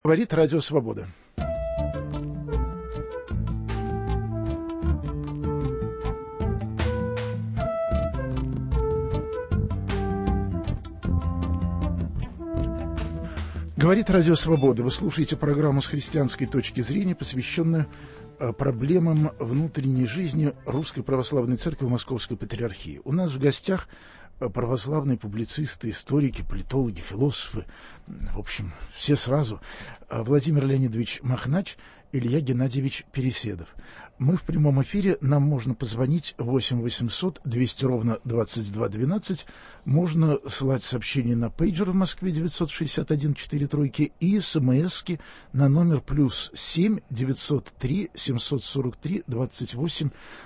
Говорит Радио Свобода. Говорит Радио Свобода. Вы слушаете программу с христианской точки зрения, посвященную проблемам внутренней жизни Русской Православной Церкви Московской Патриархии. У нас в гостях православные публицисты, историки, политологи, философы, в общем, все сразу. Владимир Леонидович Махнач, Илья Геннадьевич Переседов. Мы в прямом эфире, нам можно позвонить 8 800 200 ровно 22 12. Можно слать сообщения на пейджер в Москве 961 43 и смски на номер +7 903 743 28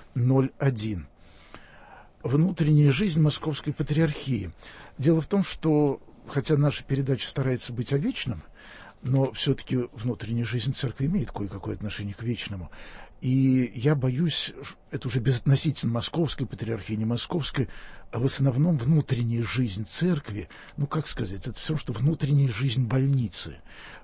01. Внутренняя жизнь Московской Патриархии. Дело в том, что, хотя наша передача старается быть о вечном, но все-таки внутренняя жизнь Церкви имеет кое-какое отношение к вечному. И я боюсь, это уже безотносительно Московской Патриархии, не Московской, а в основном внутренняя жизнь Церкви, ну, как сказать, это все, что внутренняя жизнь больницы.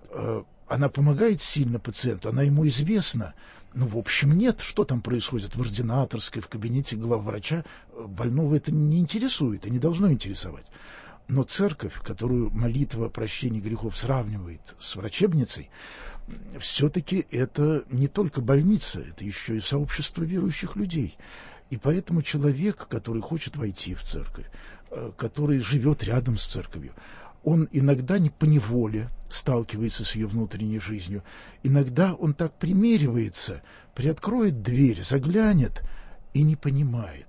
Она помогает сильно пациенту, она ему известна. Ну, в общем, нет. Что там происходит в ординаторской, в кабинете главврача, больного это не интересует и не должно интересовать. Но церковь, которую молитва о прощении грехов сравнивает с врачебницей, все-таки это не только больница, это еще и сообщество верующих людей. И поэтому человек, который хочет войти в церковь, который живет рядом с церковью, он иногда не поневоле сталкивается с ее внутренней жизнью. Иногда он так примеривается, приоткроет дверь, заглянет и не понимает.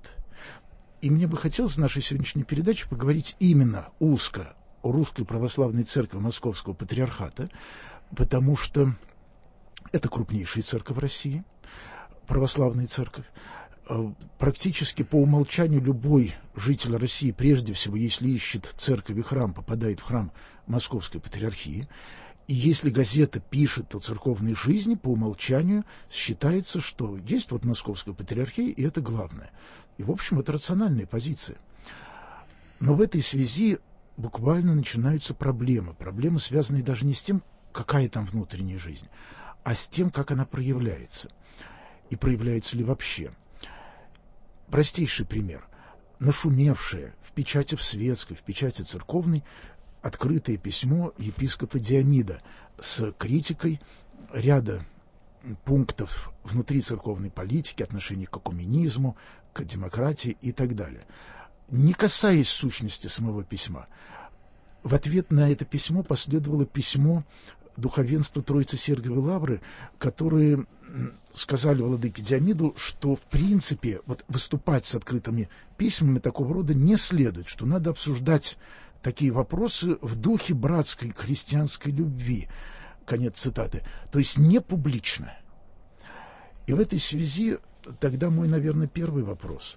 И мне бы хотелось в нашей сегодняшней передаче поговорить именно узко о Русской Православной Церкви Московского Патриархата, потому что это крупнейшая церковь России, православная церковь. Практически по умолчанию любой житель России, прежде всего, если ищет церковь и храм, попадает в храм Московской Патриархии. И если газета пишет о церковной жизни, по умолчанию считается, что есть вот Московская Патриархия, и это главное. И, в общем, это рациональная позиция. Но в этой связи буквально начинаются проблемы. Проблемы, связанные даже не с тем, какая там внутренняя жизнь, а с тем, как она проявляется. И проявляется ли вообще. Простейший пример. Нашумевшее в печати светской, в печати церковной открытое письмо епископа Дионида с критикой ряда пунктов внутри церковной политики, отношений к экуменизму, к демократии и так далее. Не касаясь сущности самого письма, в ответ на это письмо последовало письмо духовенства Троицы Сергиевой Лавры, которые сказали владыке Диомиду, что в принципе вот выступать с открытыми письмами такого рода не следует, что надо обсуждать такие вопросы в духе братской христианской любви. Конец цитаты. То есть не публично. И в этой связи тогда мой, наверное, первый вопрос.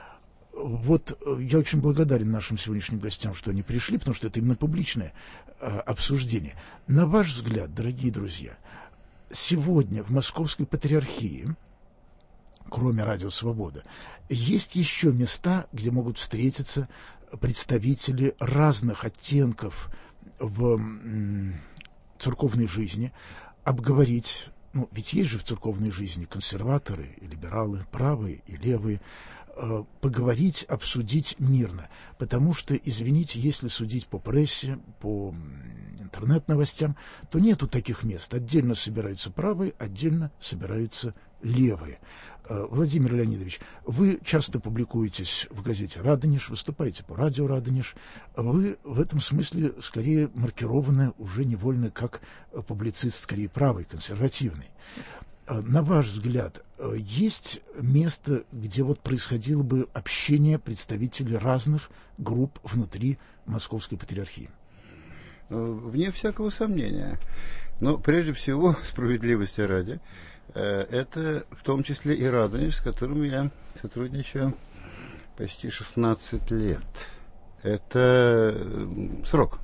Вот я очень благодарен нашим сегодняшним гостям, что они пришли, потому что это именно публичное обсуждение. На ваш взгляд, дорогие друзья, сегодня в Московской Патриархии, кроме Радио Свобода, есть еще места, где могут встретиться представители разных оттенков в церковной жизни, обговорить, ну, ведь есть же в церковной жизни консерваторы и либералы, правые и левые, поговорить, обсудить мирно. Потому что, извините, если судить по прессе, по интернет-новостям, то нету таких мест. Отдельно собираются правые, отдельно собираются левые. Владимир Леонидович, вы часто публикуетесь в газете «Радонеж», выступаете по радио «Радонеж». Вы в этом смысле скорее маркированы уже невольно как публицист, скорее правый, консервативный. На ваш взгляд, есть место, где вот происходило бы общение представителей разных групп внутри Московской Патриархии? Вне всякого сомнения. Но прежде всего, справедливости ради, это в том числе и Радонеж, с которым я сотрудничаю почти 16 лет. Это срок.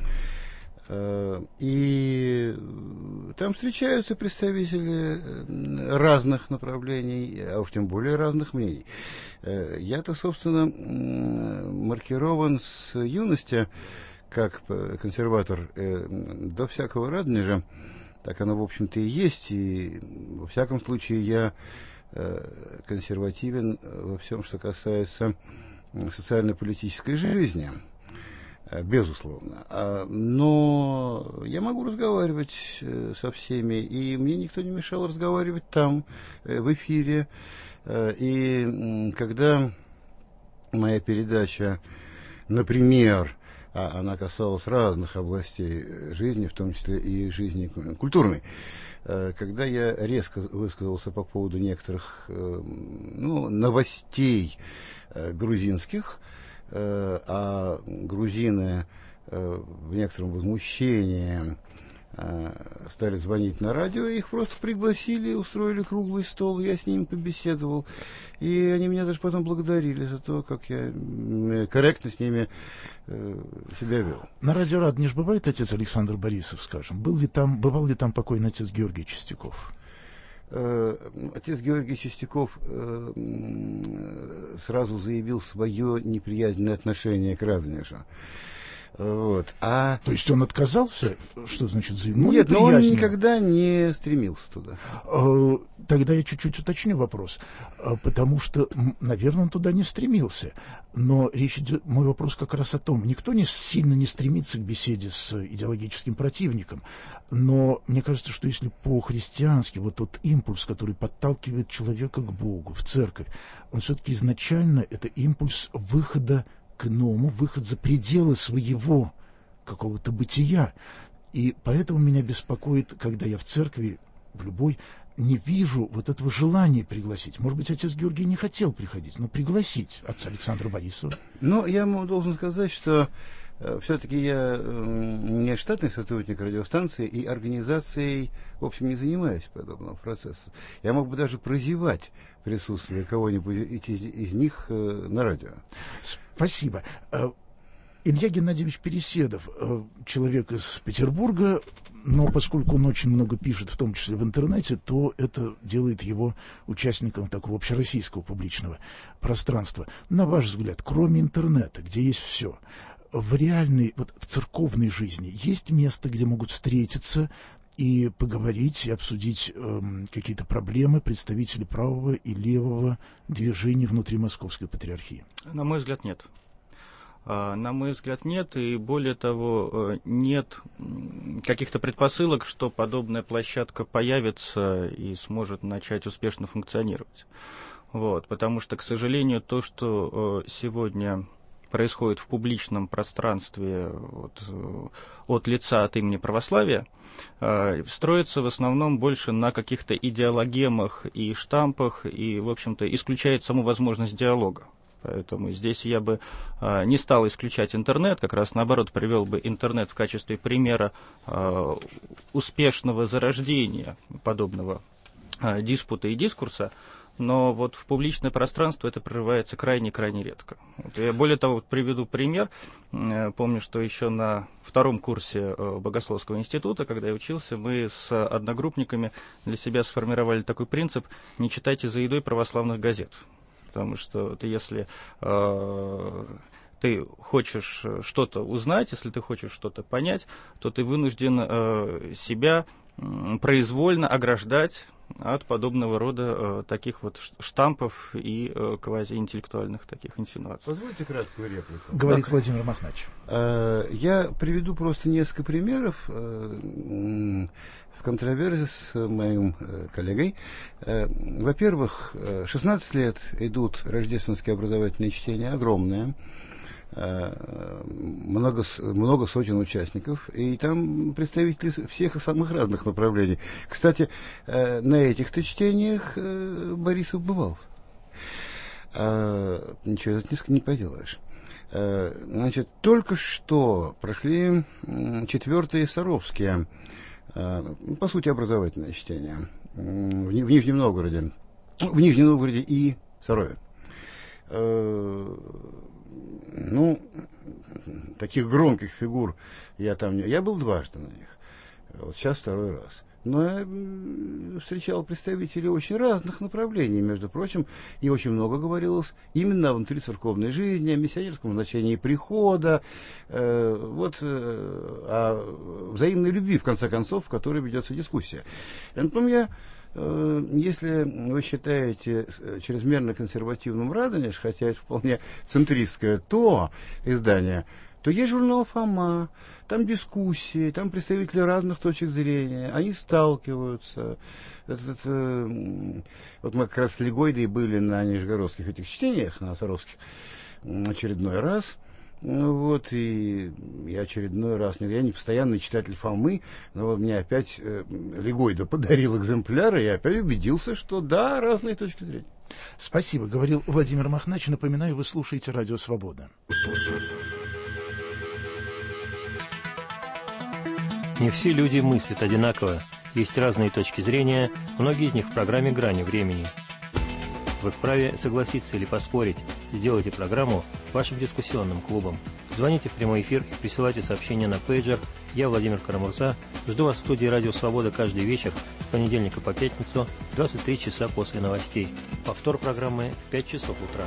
И там встречаются представители разных направлений, а уж тем более разных мнений. Я-то, собственно, маркирован с юности как консерватор до всякого Радонежа, так оно, в общем-то, и есть. И, во всяком случае, я консервативен во всем, что касается социально-политической жизни. Безусловно. Но я могу разговаривать со всеми, и мне никто не мешал разговаривать там, в эфире. И когда моя передача, например, она касалась разных областей жизни, в том числе и жизни культурной, когда я резко высказался по поводу некоторых новостей грузинских, а грузины в некотором возмущении стали звонить на радио, их просто пригласили, устроили круглый стол, я с ними побеседовал, и они меня даже потом благодарили за то, как я корректно с ними себя вел. На радио Радонеж бывает отец Александр Борисов, скажем? Бывал ли там покойный отец Георгий Чистяков? Отец Георгий Чистяков сразу заявил свое неприязненное отношение к Радонежу. Вот. То есть он отказался? Что значит заявил? Нет, но он никогда не стремился туда. Тогда я чуть-чуть уточню вопрос. Потому что, наверное, он туда не стремился. Но речь идет, мой вопрос как раз о том, никто сильно не стремится к беседе с идеологическим противником. Но мне кажется, что если по-христиански, вот тот импульс, который подталкивает человека к Богу, в церковь, он все-таки изначально это импульс выхода к иному, выход за пределы своего какого-то бытия. И поэтому меня беспокоит, когда я в церкви, в любой, не вижу вот этого желания пригласить. Может быть, отец Георгий не хотел приходить, но пригласить отца Александра Борисова. Но я ему должен сказать, что все-таки я не штатный сотрудник радиостанции и организацией, в общем, не занимаюсь подобного процесса. Я мог бы даже прозевать присутствие кого-нибудь из них на радио. Спасибо. Илья Геннадьевич Переседов, человек из Петербурга, но поскольку он очень много пишет, в том числе в интернете, то это делает его участником такого общероссийского публичного пространства. На ваш взгляд, кроме интернета, где есть все, в реальной, вот в церковной жизни есть место, где могут встретиться и поговорить, и обсудить какие-то проблемы представители правого и левого движения внутри Московской Патриархии? На мой взгляд, нет. На мой взгляд, нет, и более того, нет каких-то предпосылок, что подобная площадка появится и сможет начать успешно функционировать. Вот, потому что, к сожалению, то, что сегодня происходит в публичном пространстве от лица, от имени православия, строится в основном больше на каких-то идеологемах и штампах, и, в общем-то, исключает саму возможность диалога. Поэтому здесь я бы не стал исключать интернет, как раз наоборот привел бы интернет в качестве примера успешного зарождения подобного диспута и дискурса, но вот в публичное пространство это прорывается крайне-крайне редко. Я более того приведу пример. Помню, что еще на втором курсе Богословского института, когда я учился, мы с одногруппниками для себя сформировали такой принцип: не читайте за едой православных газет. Потому что если ты хочешь что-то узнать, если ты хочешь что-то понять, то ты вынужден себя произвольно ограждать от подобного рода таких вот штампов и квазиинтеллектуальных таких инсинуаций. Позвольте краткую реплику. Говорит Владимир Махнач. Я приведу просто несколько примеров в контроверсии с моим коллегой. Во-первых, 16 лет идут рождественские образовательные чтения, огромные. Много сотен участников, и там представители всех самых разных направлений. Кстати, на этих-то чтениях Борисов бывал. Ничего тут не поделаешь. Значит, только что прошли 4-е Саровские, по сути, образовательные чтения в Нижнем Новгороде. В Нижнем Новгороде и Сарове. Таких громких фигур я был дважды на них. Вот сейчас второй раз. но я встречал представителей очень разных направлений, между прочим, и очень много говорилось именно о внутрицерковной жизни, о миссионерском значении прихода, о взаимной любви, в конце концов, в которой ведется дискуссия. Потом если вы считаете чрезмерно консервативным «Радонеж», хотя это вполне центристское издание, то есть журнал «Фома», там дискуссии, там представители разных точек зрения, они сталкиваются. Вот мы как раз с Легойдой были на нижегородских этих чтениях, на Саровских, очередной раз. И я очередной раз, я не постоянный читатель Фомы, но мне опять Легойда подарил экземпляр, и я опять убедился, что да, разные точки зрения. Спасибо, говорил Владимир Махнач. Напоминаю, вы слушаете «Радио Свобода». Не все люди мыслят одинаково. Есть разные точки зрения, многие из них в программе «Грани времени». Вы вправе согласиться или поспорить. Сделайте программу вашим дискуссионным клубом. Звоните в прямой эфир и присылайте сообщения на пейджер. Я, Владимир Карамурза, жду вас в студии «Радио Свобода» каждый вечер с понедельника по пятницу, 23 часа после новостей. Повтор программы в 5 часов утра.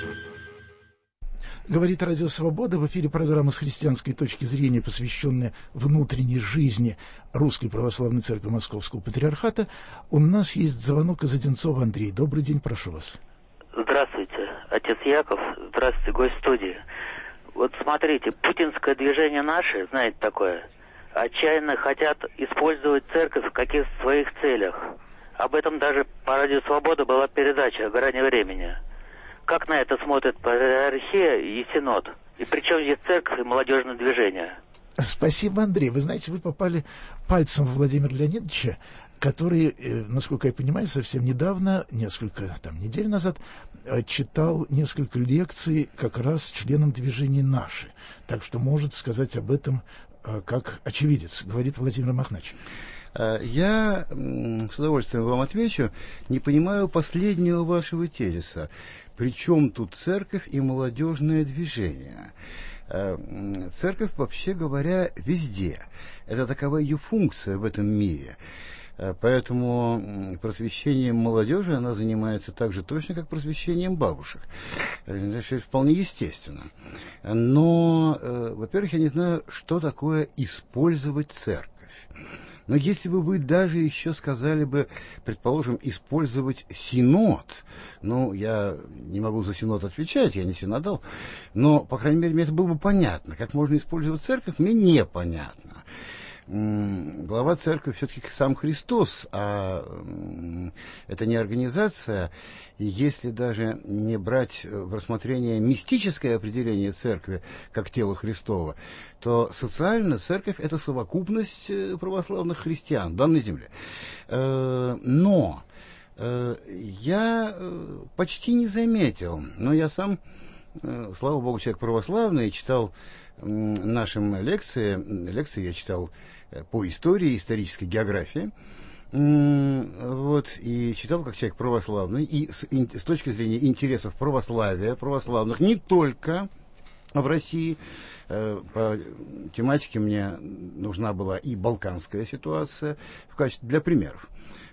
Говорит «Радио Свобода». В эфире программа с христианской точки зрения, посвященная внутренней жизни Русской Православной Церкви Московского Патриархата. У нас есть звонок из Одинцова. Андрей, добрый день, прошу вас. Здравствуйте, отец Яков. Здравствуйте, гость студии. Вот смотрите, путинское движение наше, знаете такое, отчаянно хотят использовать церковь в каких-то своих целях. Об этом даже по «Радио Свобода» была передача «Грани времени». Как на это смотрят Патриархия и Синод? И причем здесь церковь и молодежное движение? Спасибо, Андрей. Вы знаете, вы попали пальцем в Владимира Леонидовича, который, насколько я понимаю, совсем недавно, несколько недель назад, читал несколько лекций как раз членам движения «Наши». Так что может сказать об этом как очевидец, говорит Владимир Махнач. Я с удовольствием вам отвечу. Не понимаю последнего вашего тезиса. Причем тут церковь и молодежное движение? Церковь, вообще говоря, везде. Это такова ее функция в этом мире. Поэтому просвещением молодежи она занимается так же точно, как просвещением бабушек. Это вполне естественно. Но, во-первых, я не знаю, что такое использовать церковь. Но если бы вы даже еще сказали бы, предположим, использовать синод, я не могу за синод отвечать, я не синодал, но, по крайней мере, мне это было бы понятно. Как можно использовать церковь, мне непонятно. Глава церкви все-таки сам Христос, а это не организация. И если даже не брать в рассмотрение мистическое определение церкви как тела Христова, то социально церковь — это совокупность православных христиан в данной земле. Но я почти не заметил, но я сам, слава Богу, человек православный, читал нашим лекции я читал по истории, исторической географии, и читал как человек православный, и с точки зрения интересов православия, православных, не только в России, по тематике мне нужна была и балканская ситуация в качестве для примеров.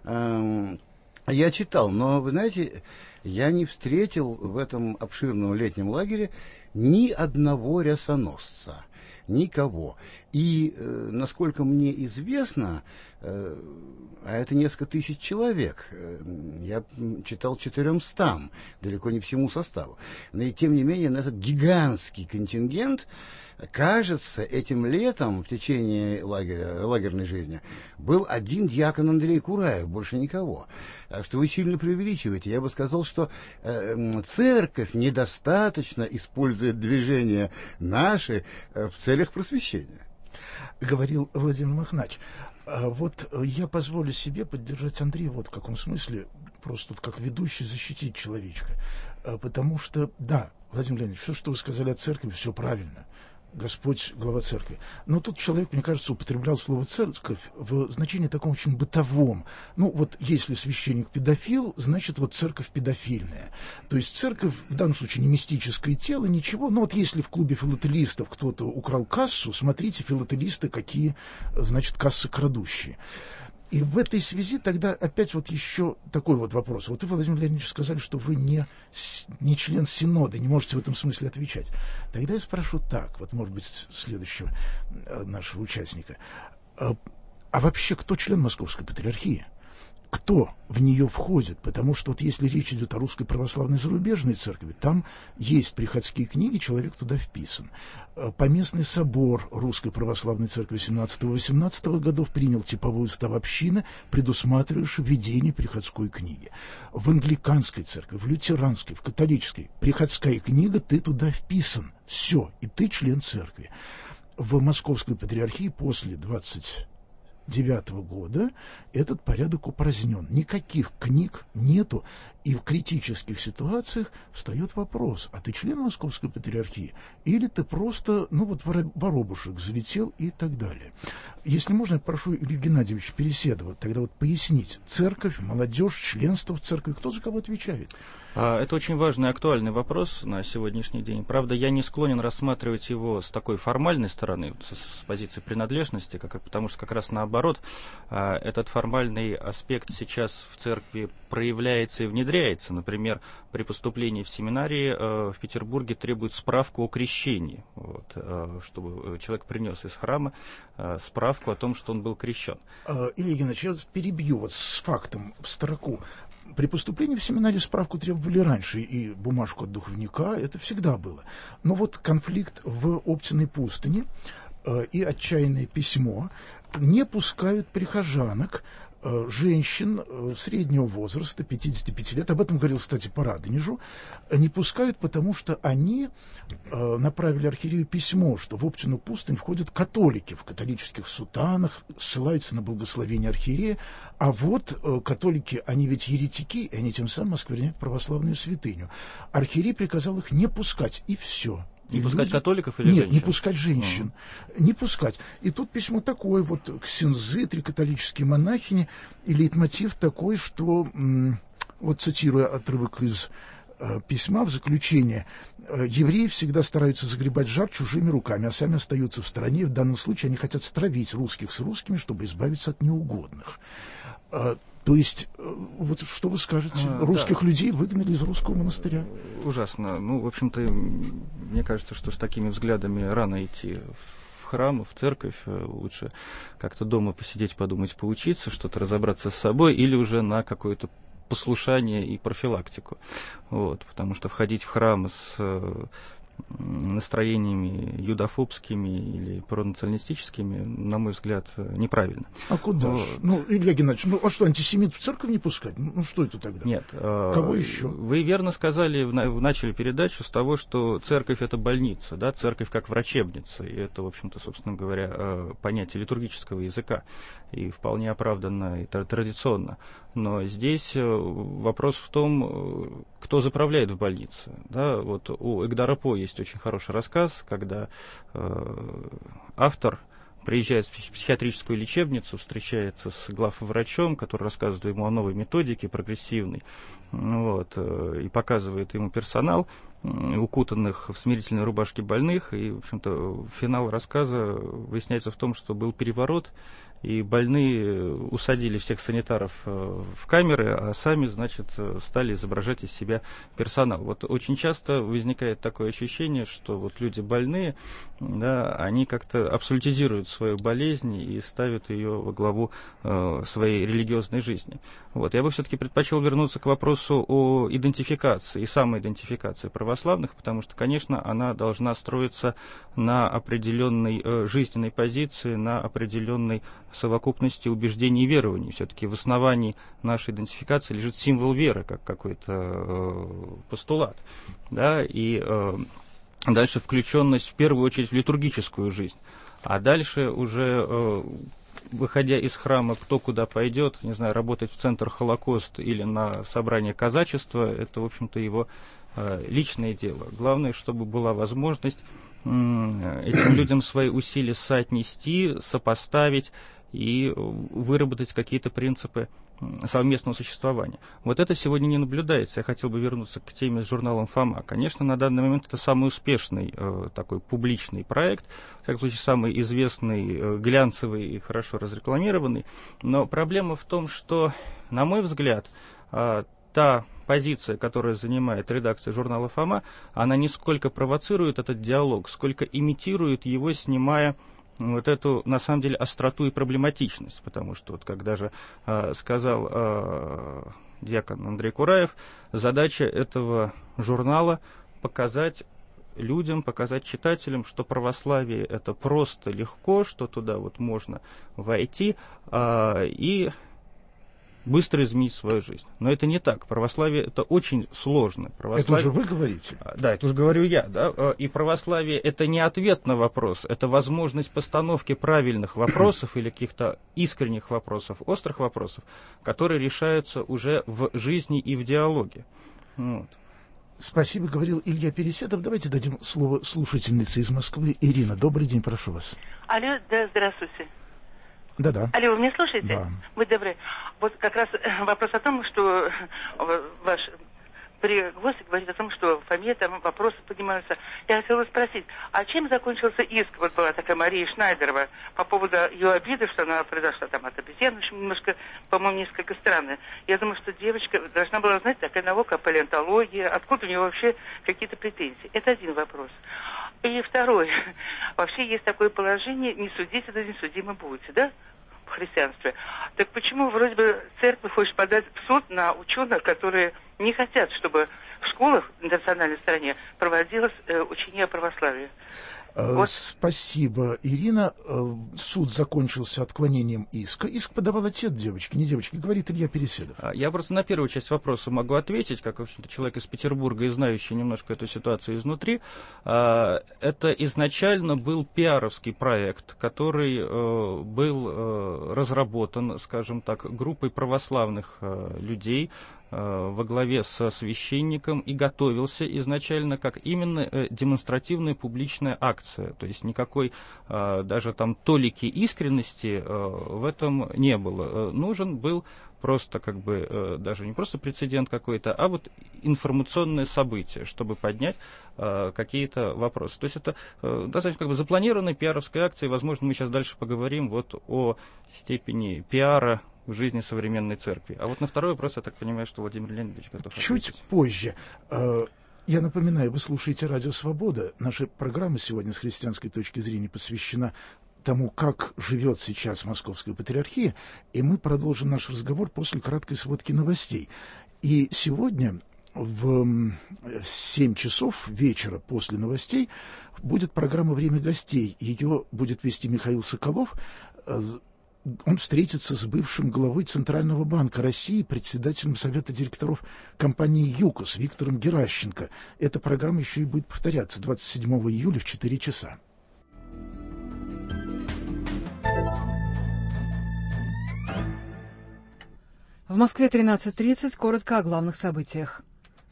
Я читал, но, вы знаете, я не встретил в этом обширном летнем лагере ни одного рясоносца, никого. И, насколько мне известно, а это несколько тысяч человек, я читал 400, далеко не всему составу. Но и тем не менее, на этот гигантский контингент, кажется, этим летом в течение лагерной жизни был один диакон Андрей Кураев, больше никого. Так что вы сильно преувеличиваете. Я бы сказал, что церковь недостаточно использует движение «Наши» в целях просвещения. Говорил Владимир Махнач. Я позволю себе поддержать Андрея в каком смысле, просто как ведущий защитить человечка. Потому что, да, Владимир Леонидович, все, что вы сказали о церкви, все правильно. Господь, глава церкви. Но тут человек, мне кажется, употреблял слово «церковь» в значении таком очень бытовом. Если священник педофил, значит, церковь педофильная. То есть церковь, в данном случае, не мистическое тело, ничего. Если в клубе филателистов кто-то украл кассу, смотрите, филателисты какие, значит, кассы крадущие. И в этой связи тогда опять вот еще такой вот вопрос. Вот вы, Владимир Леонидович, сказали, что вы не член Синода, не можете в этом смысле отвечать. Тогда я спрошу так, вот, может быть, следующего нашего участника. А вообще, кто член Московской Патриархии? Кто в нее входит? Потому что вот если речь идет о Русской Православной Зарубежной Церкви, там есть приходские книги, человек туда вписан. Поместный собор Русской Православной Церкви 17-18 годов принял типовой устав общины, предусматривающий введение приходской книги. В англиканской церкви, в лютеранской, в католической приходская книга, ты туда вписан. Все, и ты член церкви. В Московской Патриархии после 29 года этот порядок упразднен. Никаких книг нету, и в критических ситуациях встает вопрос, а ты член Московской Патриархии или ты просто, воробушек залетел и так далее. Если можно, я прошу Илью Геннадьевича Переседова тогда вот пояснить. Церковь, молодежь, членство в церкви, кто за кого отвечает? Это очень важный и актуальный вопрос на сегодняшний день. Правда, я не склонен рассматривать его с такой формальной стороны, с позиции принадлежности, потому что как раз наоборот, этот формальный аспект сейчас в церкви проявляется и внедряется. Например, при поступлении в семинарии в Петербурге требуют справку о крещении, чтобы человек принес из храма справку о том, что он был крещен. Илья Геннадьевич, я перебью вас с фактом в строку. При поступлении в семинарию справку требовали раньше, и бумажку от духовника, это всегда было. Но вот конфликт в Оптиной пустыне и отчаянное письмо не пускают прихожанок, женщин среднего возраста, 55 лет, об этом говорил, кстати, по Радонежу, не пускают, потому что они направили архиерею письмо, что в Оптину пустынь входят католики в католических сутанах, ссылаются на благословение архиерея, а вот католики, они ведь еретики, и они тем самым оскверняют православную святыню. Архиерей приказал их не пускать, и все. Не пускать католиков или Нет, женщин? не пускать женщин. Не пускать. И тут письмо такое, вот ксензы, 3 католические монахини, и лейтмотив такой, что, вот цитируя отрывок из письма в заключение, евреи всегда стараются загребать жар чужими руками, а сами остаются в стороне. В данном случае они хотят стравить русских с русскими, чтобы избавиться от неугодных. То есть, вот что вы скажете? Русских людей выгнали из русского монастыря. Ужасно. В общем-то, мне кажется, что с такими взглядами рано идти в храм, в церковь. Лучше как-то дома посидеть, подумать, поучиться, что-то разобраться с собой, или уже на какое-то послушание и профилактику. Потому что входить в храм с настроениями юдофобскими или пронационалистическими, на мой взгляд, неправильно. А куда же? Илья Геннадьевич, а что, антисемит в церковь не пускать? Что это тогда? Нет. Кого еще? Вы верно сказали, начали передачу с того, что церковь — это больница, да, церковь как врачебница, и это, в общем-то, собственно говоря, понятие литургического языка, и вполне оправданно и традиционно. Но здесь вопрос в том, кто заправляет в больнице. Да? Вот у Эгдара По есть очень хороший рассказ, когда автор приезжает в психиатрическую лечебницу, встречается с главврачом, который рассказывает ему о новой методике прогрессивной, и показывает ему персонал, укутанных в смирительные рубашки больных, и, в общем-то, финал рассказа выясняется в том, что был переворот, и больные усадили всех санитаров в камеры, а сами, значит, стали изображать из себя персонал. Вот очень часто возникает такое ощущение, что вот люди больные, да, они как-то абсолютизируют свою болезнь и ставят ее во главу своей религиозной жизни. Я бы все-таки предпочел вернуться к вопросу о идентификации и самоидентификации православных, потому что, конечно, она должна строиться на определенной жизненной позиции, на определенной совокупности убеждений и верований. Все-таки в основании нашей идентификации лежит символ веры, как какой-то постулат. Да? И дальше включенность в первую очередь в литургическую жизнь. А дальше уже, выходя из храма, кто куда пойдет, не знаю, работать в центр Холокост или на собрание казачества, это, в общем-то, его личное дело. Главное, чтобы была возможность этим людям свои усилия соотнести, сопоставить и выработать какие-то принципы совместного существования. Вот это сегодня не наблюдается. Я хотел бы вернуться к теме с журналом «Фома». Конечно, на данный момент это самый успешный такой публичный проект, в всяком случае, самый известный, глянцевый и хорошо разрекламированный. Но проблема в том, что, на мой взгляд, та позиция, которую занимает редакция журнала «Фома», она не сколько провоцирует этот диалог, сколько имитирует его, снимая вот эту, на самом деле, остроту и проблематичность. Потому что, вот, как даже сказал диакон Андрей Кураев, задача этого журнала показать людям, показать читателям, что православие — это просто легко, что туда вот можно войти и быстро изменить свою жизнь. Но это не так. Православие — это очень сложно. Это уже вы говорите? Да, это уже говорю я. Да? И православие — это не ответ на вопрос, это возможность постановки правильных вопросов или каких-то искренних вопросов, острых вопросов, которые решаются уже в жизни и в диалоге. Вот. Спасибо, говорил Илья Переседов. Давайте дадим слово слушательнице из Москвы. Ирина, добрый день, прошу вас. Алло, да, здравствуйте. Да-да. Алло, вы меня слушаете? Да. Будь добры. Вот как раз вопрос о том, что ваш гость говорит о том, что фамилия, там вопросы поднимаются. Я хотела спросить, а чем закончился иск? Вот была такая Мария Шнайдерова по поводу ее обиды, что она произошла там от обезьян. В общем, немножко, по-моему, несколько странно. Я думаю, что девочка должна была знать, такая наука, палеонтология, откуда у нее вообще какие-то претензии. Это один вопрос. И второй. Вообще есть такое положение: не судите, да не судимы будете, да? В христианстве. Так почему вроде бы церковь хочет подать в суд на ученых, которые не хотят, чтобы в школах в национальной стране проводилось учение о православии? Вот. Спасибо, Ирина. Суд закончился отклонением иска. Иск подавал отец девочки, не девочки, говорит Илья Переседов. Я просто на первую часть вопроса могу ответить, как, в общем-то, человек из Петербурга и знающий немножко эту ситуацию изнутри. Это изначально был пиаровский проект, который был разработан, скажем так, группой православных людей во главе со священником и готовился изначально как именно демонстративная публичная акция. То есть никакой даже там толики искренности в этом не было. Нужен был просто как бы даже не просто прецедент какой-то, а вот информационное событие, чтобы поднять какие-то вопросы. То есть это достаточно как бы запланированная пиаровская акция, и, возможно, мы сейчас дальше поговорим вот о степени пиара в жизни современной церкви. А вот на второй вопрос, я так понимаю, что Владимир Леонидович готов ответить. Чуть позже. Я напоминаю, вы слушаете «Радио Свобода». Наша программа сегодня с христианской точки зрения посвящена тому, как живет сейчас Московская Патриархия, и мы продолжим наш разговор после краткой сводки новостей. И сегодня в 7 часов вечера после новостей будет программа «Время гостей». Ее будет вести Михаил Соколов. Он встретится с бывшим главой Центрального банка России, председателем Совета директоров компании «ЮКОС» Виктором Геращенко. Эта программа еще и будет повторяться 27 июля в 4 часа. В Москве 13:30. Коротко о главных событиях.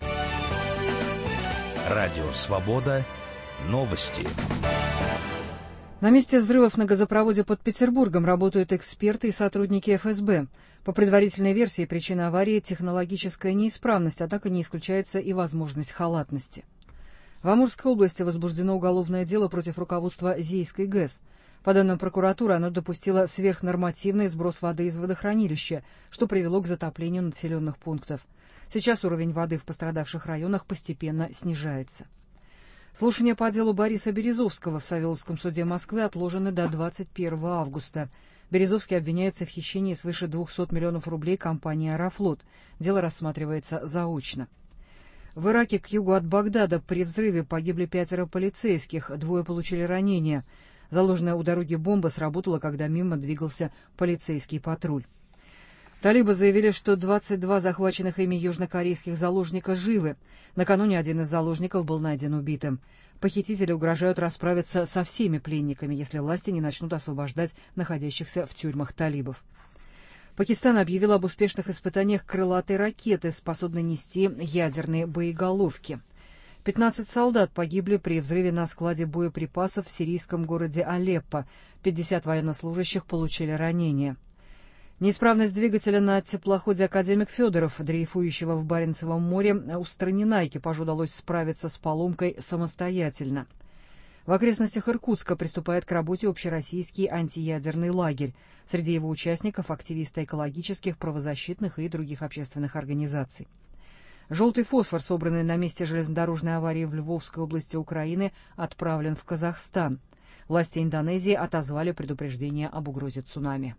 Радио «Свобода». Новости. На месте взрывов на газопроводе под Петербургом работают эксперты и сотрудники ФСБ. По предварительной версии, причина аварии – технологическая неисправность, однако не исключается и возможность халатности. В Амурской области возбуждено уголовное дело против руководства Зейской ГЭС. По данным прокуратуры, оно допустило сверхнормативный сброс воды из водохранилища, что привело к затоплению населенных пунктов. Сейчас уровень воды в пострадавших районах постепенно снижается. Слушания по делу Бориса Березовского в Савеловском суде Москвы отложены до 21 августа. Березовский обвиняется в хищении свыше 200 миллионов рублей компании «Аэрофлот». Дело рассматривается заочно. В Ираке к югу от Багдада при взрыве погибли 5 полицейских, 2 получили ранения. Заложенная у дороги бомба сработала, когда мимо двигался полицейский патруль. Талибы заявили, что 22 захваченных ими южнокорейских заложника живы. Накануне один из заложников был найден убитым. Похитители угрожают расправиться со всеми пленниками, если власти не начнут освобождать находящихся в тюрьмах талибов. Пакистан объявил об успешных испытаниях крылатой ракеты, способной нести ядерные боеголовки. 15 солдат погибли при взрыве на складе боеприпасов в сирийском городе Алеппо. 50 военнослужащих получили ранения. Неисправность двигателя на теплоходе «Академик Федоров», дрейфующего в Баренцевом море, устранена. Экипажу удалось справиться с поломкой самостоятельно. В окрестностях Иркутска приступает к работе общероссийский антиядерный лагерь. Среди его участников активисты экологических, правозащитных и других общественных организаций. Желтый фосфор, собранный на месте железнодорожной аварии в Львовской области Украины, отправлен в Казахстан. Власти Индонезии отозвали предупреждение об угрозе цунами.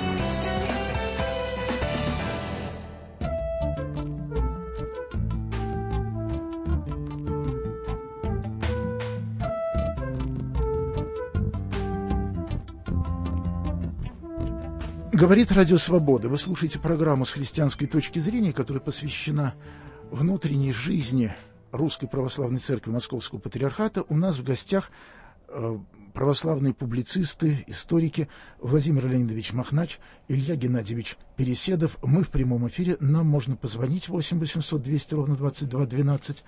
Говорит Радио Свобода. Вы слушаете программу с христианской точки зрения, которая посвящена внутренней жизни Русской Православной Церкви Московского Патриархата. У нас в гостях православные публицисты, историки Владимир Леонидович Махнач, Илья Геннадьевич Переседов. Мы в прямом эфире. Нам можно позвонить 8 800 200 ровно 22 12.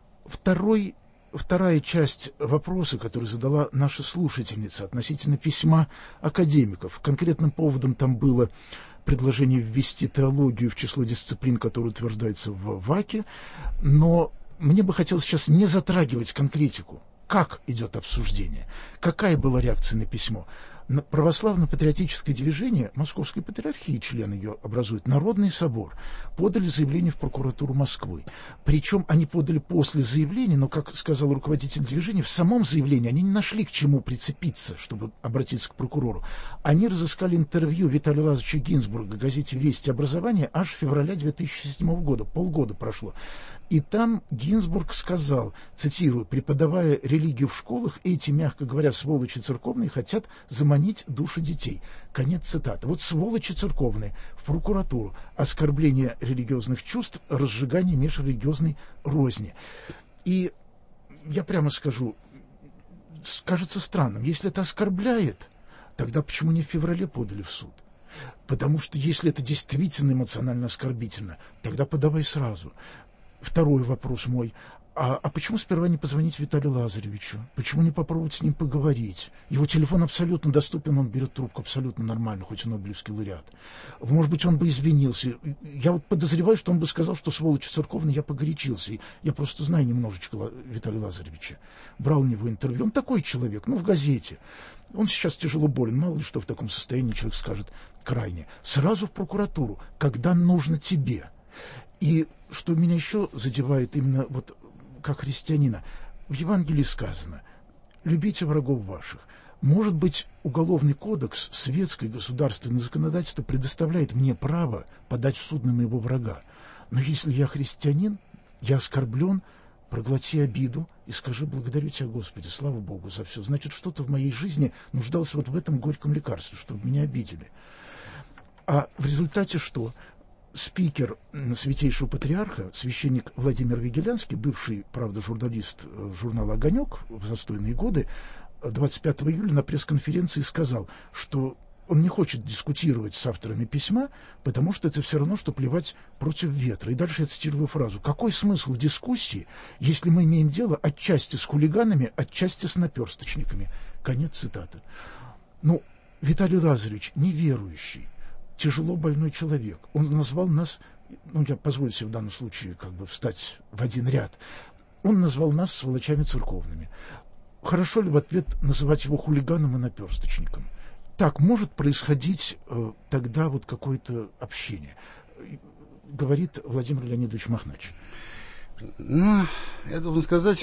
Вторая часть вопроса, который задала наша слушательница относительно письма академиков. Конкретным поводом там было предложение ввести теологию в число дисциплин, которые утверждаются в ВАКе. Но мне бы хотелось сейчас не затрагивать конкретику. Как идет обсуждение? Какая была реакция на письмо? Православно-патриотическое движение Московской Патриархии, члены ее образуют, Народный собор, подали заявление в прокуратуру Москвы. Причем они подали после заявления, но, как сказал руководитель движения, в самом заявлении они не нашли к чему прицепиться, чтобы обратиться к прокурору. Они разыскали интервью Виталия Лазаревича Гинзбурга в газете «Вести образования» аж февраля 2007 года, полгода прошло. И там Гинзбург сказал, цитирую, «преподавая религию в школах, эти, мягко говоря, сволочи церковные хотят заманить души детей». Конец цитаты. Вот сволочи церковные в прокуратуру, оскорбление религиозных чувств, разжигание межрелигиозной розни. И я прямо скажу, кажется странным, если это оскорбляет, тогда почему не в феврале подали в суд? Потому что если это действительно эмоционально оскорбительно, тогда подавай сразу. Второй вопрос мой. А почему сперва не позвонить Виталию Лазаревичу? Почему не попробовать с ним поговорить? Его телефон абсолютно доступен, он берет трубку абсолютно нормально, хоть и Нобелевский лауреат. Может быть, он бы извинился. Я вот подозреваю, что он бы сказал, что сволочи церковные, я погорячился. Я просто знаю немножечко Виталия Лазаревича. Брал у него интервью. Он такой человек, в газете. Он сейчас тяжело болен, мало ли что в таком состоянии человек скажет крайне. Сразу в прокуратуру, когда нужно тебе. И что меня еще задевает именно вот как христианина, в Евангелии сказано: «Любите врагов ваших». Может быть, уголовный кодекс, светское государственное законодательство предоставляет мне право подать в суд на моего врага. Но если я христианин, я оскорблен, проглоти обиду и скажи: благодарю тебя, Господи, слава Богу за все. Значит, что-то в моей жизни нуждалось вот в этом горьком лекарстве, чтобы меня обидели. А в результате что? Спикер Святейшего Патриарха, священник Владимир Вигелянский, бывший, правда, журналист журнала «Огонек» в застойные годы, 25 июля на пресс-конференции сказал, что он не хочет дискутировать с авторами письма, потому что это все равно, что плевать против ветра. И дальше я цитирую фразу: «Какой смысл в дискуссии, если мы имеем дело отчасти с хулиганами, отчасти с наперсточниками?» Конец цитаты. Виталий Лазаревич, неверующий, тяжело больной человек. Он назвал нас, я позволю себе в данном случае встать в один ряд, он назвал нас сволочами церковными. Хорошо ли в ответ называть его хулиганом и наперсточником? Так может происходить тогда какое-то общение, говорит Владимир Леонидович Махнач. Я должен сказать,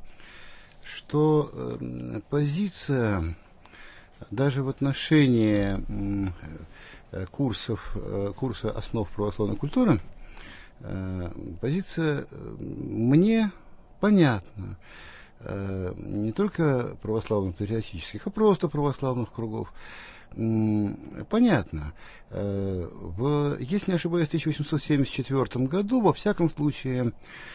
что позиция даже в отношении курса основ православной культуры, позиция мне понятна. Не только православно-патриотических, а просто православных кругов. Понятно. Если не ошибаюсь, в 1874 году, во всяком случае,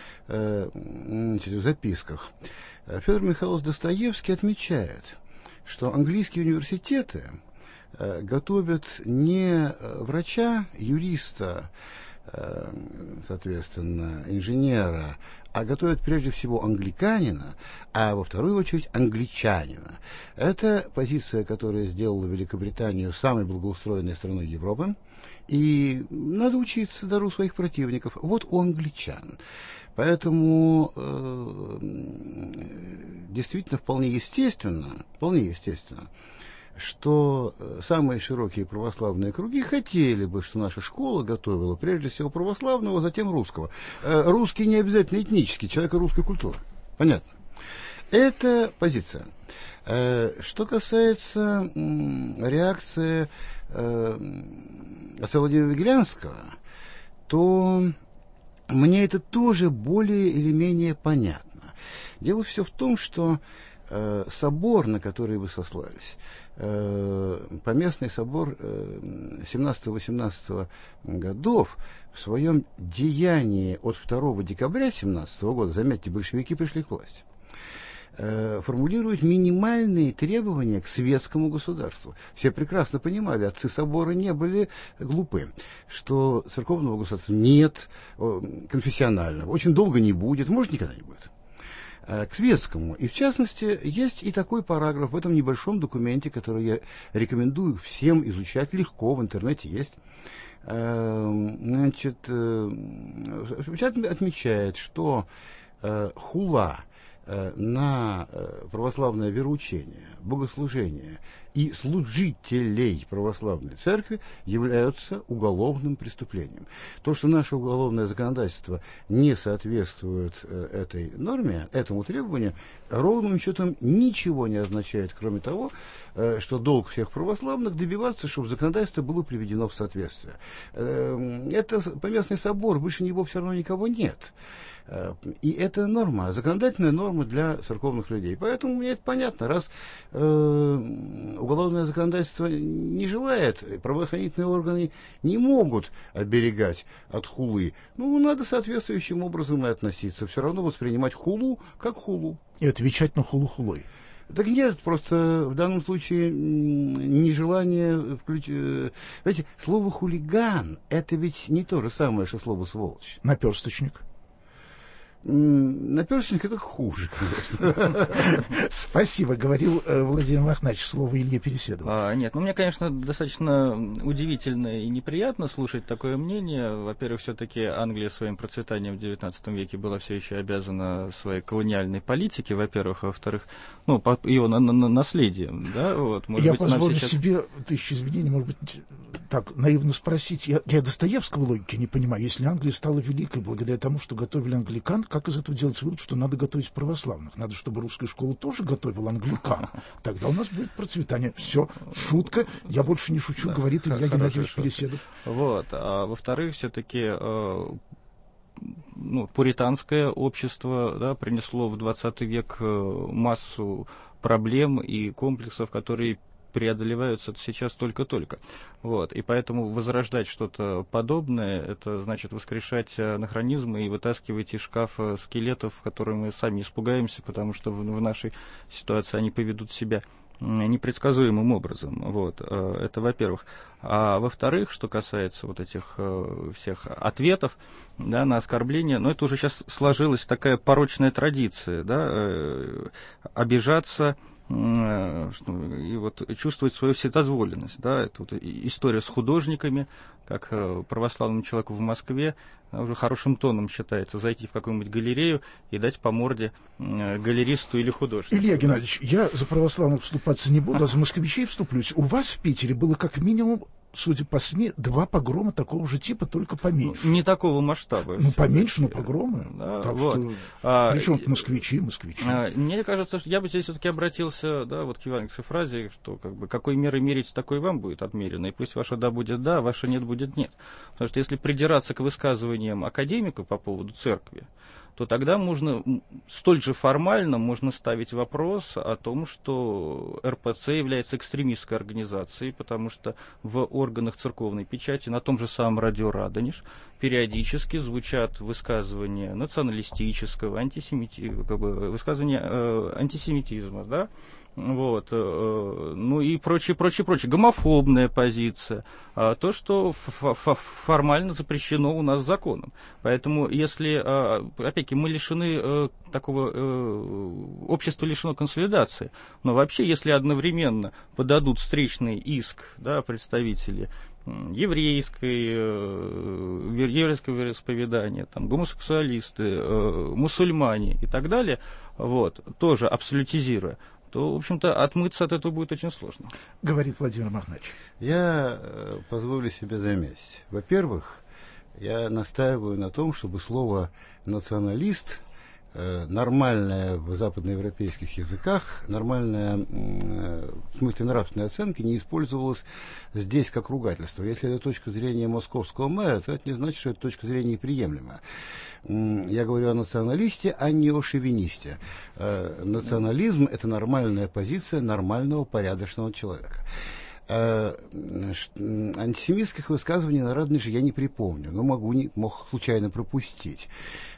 в записках, Федор Михайлович Достоевский отмечает, что английские университеты готовят не врача, юриста, соответственно, инженера, а готовят прежде всего англиканина, а во вторую очередь англичанина. Это позиция, которая сделала Великобританию самой благоустроенной страной Европы. И надо учиться даже у своих противников. Вот у англичан. Поэтому действительно вполне естественно, что самые широкие православные круги хотели бы, что наша школа готовила прежде всего православного, затем русского. Русский не обязательно этнический, человек русской культуры. Понятно. Это позиция. Что касается реакции отца Владимира Вигелянского, то мне это тоже более или менее понятно. Дело все в том, что собор, на который вы сослались, поместный собор 17-18 годов, в своем деянии от 2 декабря 17 года, заметьте, большевики пришли к власти, формулирует минимальные требования к светскому государству. Все прекрасно понимали, отцы собора не были глупы, что церковного государства нет, конфессионального, очень долго не будет, может, никогда не будет. К светскому. И в частности, есть и такой параграф в этом небольшом документе, который я рекомендую всем изучать легко, в интернете есть. Значит, отмечает, что хула на православное вероучение, богослужение и служителей православной церкви являются уголовным преступлением. То, что наше уголовное законодательство не соответствует этой норме, этому требованию, ровным счетом ничего не означает, кроме того, что долг всех православных добиваться, чтобы законодательство было приведено в соответствие. Это поместный собор, выше него все равно никого нет. И это норма, законодательная норма для церковных людей. Поэтому мне это понятно, раз уголовное законодательство не желает, правоохранительные органы не могут оберегать от хулы, ну, надо соответствующим образом и относиться. Все равно воспринимать хулу как хулу. И отвечать на хулу хулой. Так нет, просто в данном случае нежелание включить... Знаете, слово «хулиган» — это ведь не то же самое, что слово «сволочь». Наперсточник. Наперсточник — это хуже, конечно. Спасибо, говорил Владимир Махнач, слово Илье Переседову. Нет, ну мне, конечно, достаточно удивительно и неприятно слушать такое мнение. Во-первых, все-таки Англия своим процветанием в XIX веке была все еще обязана своей колониальной политике, во-первых, а во-вторых, ну, ее наследием, да, вот. Может я быть, позволю сейчас... себе, тысячу извинений, может быть, так наивно спросить. Я Достоевского логики не понимаю. Если Англия стала великой благодаря тому, что готовили англикан, как из этого делать вывод, что надо готовить православных? Надо, чтобы русская школа тоже готовила англикан. Тогда у нас будет процветание. Все, шутка. Я больше не шучу, говорит Илья Геннадьевич Переседов. Вот. А во-вторых, все-таки пуританское общество, да, принесло в 20 век массу проблем и комплексов, которые преодолеваются сейчас только-только. Вот. И поэтому возрождать что-то подобное, это значит воскрешать анахронизмы и вытаскивать из шкафа скелетов, которые мы сами испугаемся, потому что в нашей ситуации они поведут себя непредсказуемым образом. Вот. Это во-первых. А во-вторых, что касается вот этих всех ответов, да, на оскорбления, но это уже сейчас сложилась такая порочная традиция, да, обижаться и вот чувствовать свою вседозволенность, да, это вот история с художниками, как православному человеку в Москве уже хорошим тоном считается зайти в какую-нибудь галерею и дать по морде галеристу или художнику. Илья Геннадьевич, я за православных вступаться не буду, а за москвичей вступлюсь. У вас в Питере было как минимум, судя по СМИ, 2 погрома такого же типа, только поменьше. Не такого масштаба. Ну, поменьше, но погромы. Да, так вот. что, причем москвичи. Мне кажется, что я бы здесь все-таки обратился, да, вот к евангельской фразе, что как бы какой мерой мерить, такой вам будет отмерено, и пусть ваше да будет да, а ваше нет будет нет. Потому что если придираться к высказываниям академика по поводу церкви, то тогда можно столь же формально можно ставить вопрос о том, что РПЦ является экстремистской организацией, потому что в органах церковной печати, на том же самом радио «Радонеж», периодически звучат высказывания националистического, высказывания антисемитизма, да, Вот, ну и прочее. Гомофобная позиция. То, что формально запрещено у нас законом. Поэтому, если, опять-таки, мы лишены общество лишено консолидации. Но вообще, если одновременно подадут встречный иск, да, представители еврейского вероисповедания, там, гомосексуалисты, мусульмане и так далее, вот, тоже абсолютизируя, то, в общем-то, отмыться от этого будет очень сложно. Говорит Владимир Махнач. Я позволю себе заметить. Во-первых, я настаиваю на том, чтобы слово «националист», нормальное в западноевропейских языках, нормальное в смысле нравственной оценки не использовалось здесь как ругательство. Если это точка зрения московского мэра, то это не значит, что это точка зрения неприемлемая. Я говорю о националисте, а не о шовинисте. Национализм – это нормальная позиция нормального, порядочного человека. Антисемитских высказываний на Радонеже я не припомню, но мог случайно пропустить.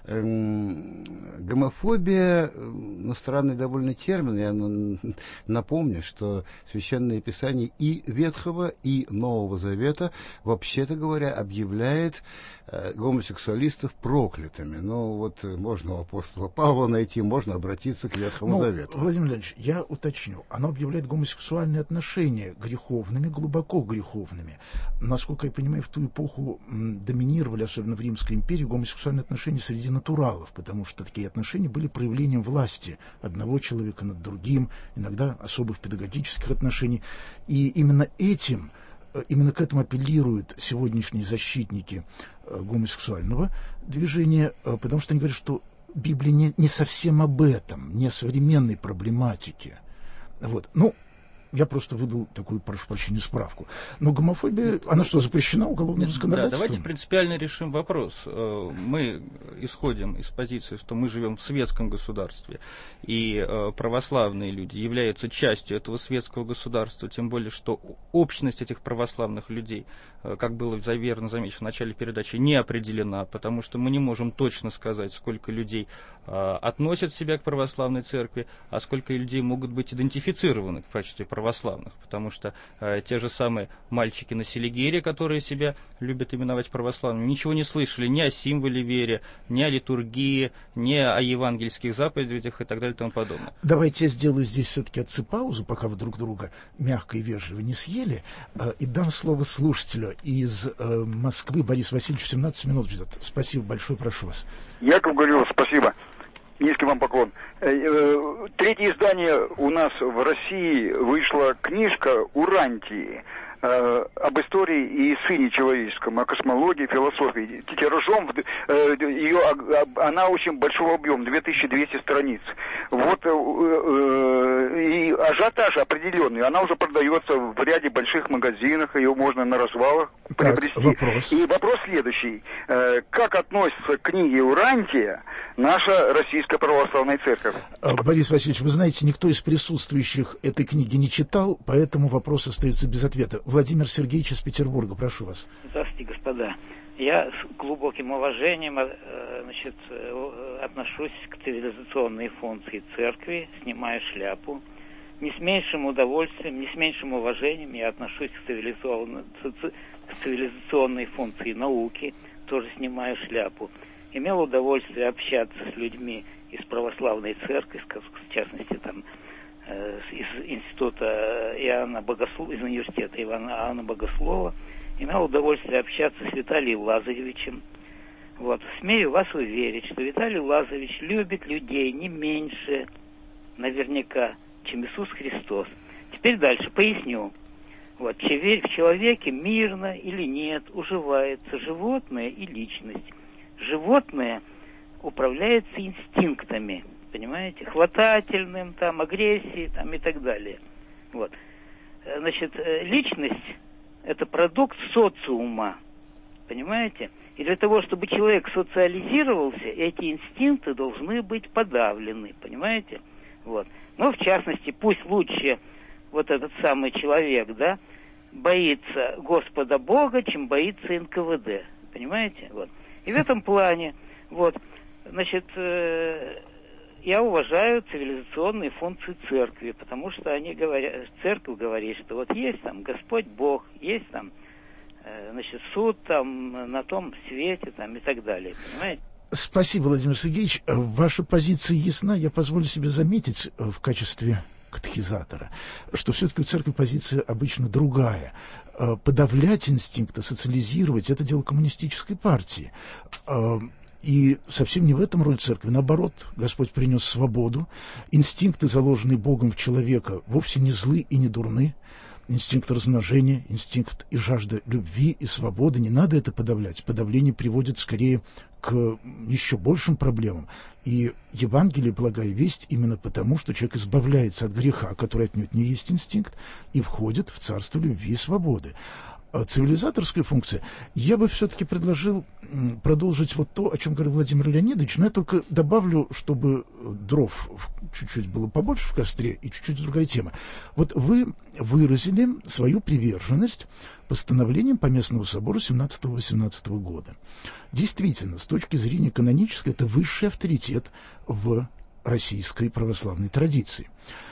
Гомофобия, странный довольно термин. Я напомню, что Священное Писание и Ветхого, и Нового Завета, вообще-то говоря, объявляет гомосексуалистов проклятыми. Ну, вот можно у апостола Павла найти, можно обратиться к Ветхому Завету. Владимир Леонидович, я уточню. Оно объявляет гомосексуальные отношения греховными, глубоко греховными. Насколько я понимаю, в ту эпоху доминировали, особенно в Римской империи, гомосексуальные отношения среди натуралов, потому что такие отношения были проявлением власти одного человека над другим, иногда особых педагогических отношений. И именно к этому апеллируют сегодняшние защитники гомосексуального движения, потому что они говорят, что Библия не совсем об этом, не о современной проблематике. Вот. Ну, я просто выдал такую, прошу прощения, справку. Но гомофобия, она что, запрещена уголовным законодательством? Да, давайте принципиально решим вопрос. Мы исходим из позиции, что мы живем в светском государстве, и православные люди являются частью этого светского государства, тем более, что общность этих православных людей, как было верно замечено в начале передачи, не определена, потому что мы не можем точно сказать, сколько людей относят себя к православной церкви, а сколько людей могут быть идентифицированы в качестве православных, потому что те же самые мальчики на Селигере, которые себя любят именовать православными, ничего не слышали ни о символе веры, ни о литургии, ни о евангельских заповедях и так далее и тому подобное. Давайте я сделаю здесь все-таки отцы-паузу, пока вы друг друга мягко и вежливо не съели, и дам слово слушателю из Москвы. Борис Васильевич 17 минут ждет. Спасибо большое, прошу вас. Яков говорил, спасибо. Низкий вам поклон. Третье издание у нас в России вышла книжка «Урантии» об истории и сыне человеческом, о космологии, философии. Тиражом она очень большого объема, 2200 страниц. Вот и ажиотаж определенный. Она уже продается в ряде больших магазинах, ее можно на развалах приобрести. Вопрос. И вопрос следующий. Как относится к книге «Урантия» наша Российская Православная Церковь? Борис Васильевич, вы знаете, никто из присутствующих этой книги не читал, поэтому вопрос остается без ответа. Владимир Сергеевич из Петербурга, прошу вас. Здравствуйте, господа. Я с глубоким уважением отношусь к цивилизационной функции церкви, снимаю шляпу. Не с меньшим удовольствием, не с меньшим уважением я отношусь к цивилизационной функции науки, тоже снимаю шляпу. Имел удовольствие общаться с людьми из православной церкви, в частности, там, из института Иоанна Богослова, из университета Иоанна Богослова. Имел удовольствие общаться с Виталием Лазаревичем. Вот. Смею вас уверить, что Виталий Лазаревич любит людей не меньше, наверняка, чем Иисус Христос. Теперь дальше поясню. Вот. В человеке мирно или нет уживается животное и личность. Животное управляется инстинктами, понимаете, хватательным, там, агрессией, там, и так далее. Вот. Значит, личность – это продукт социума, понимаете? И для того, чтобы человек социализировался, эти инстинкты должны быть подавлены, понимаете? Вот. Но, в частности, пусть лучше вот этот самый человек, да, боится Господа Бога, чем боится НКВД, понимаете? Вот. И в этом плане, вот, значит, я уважаю цивилизационные функции церкви, потому что они говорят, церковь говорит, что вот есть там Господь Бог, есть там, значит, суд там на том свете там и так далее, понимаете? Спасибо, Владимир Сергеевич. Ваша позиция ясна. Я позволю себе заметить в качестве катехизатора, что все-таки у церкви позиция обычно другая. Подавлять инстинкты, социализировать – это дело коммунистической партии. И совсем не в этом роль церкви. Наоборот, Господь принес свободу. Инстинкты, заложенные Богом в человека, вовсе не злы и не дурны. Инстинкт размножения, инстинкт и жажда любви и свободы. Не надо это подавлять. Подавление приводит скорее к еще большим проблемам. И Евангелие, благая весть, именно потому, что человек избавляется от греха, который отнюдь не есть инстинкт, и входит в царство любви и свободы. Цивилизаторская функция, я бы все-таки предложил продолжить вот то, о чем говорил Владимир Леонидович, но я только добавлю, чтобы дров чуть-чуть было побольше в костре, и чуть-чуть другая тема. Вот вы выразили свою приверженность постановлениям Поместного собора 17-18 года. Действительно, с точки зрения канонической, это высший авторитет в российской православной традиции.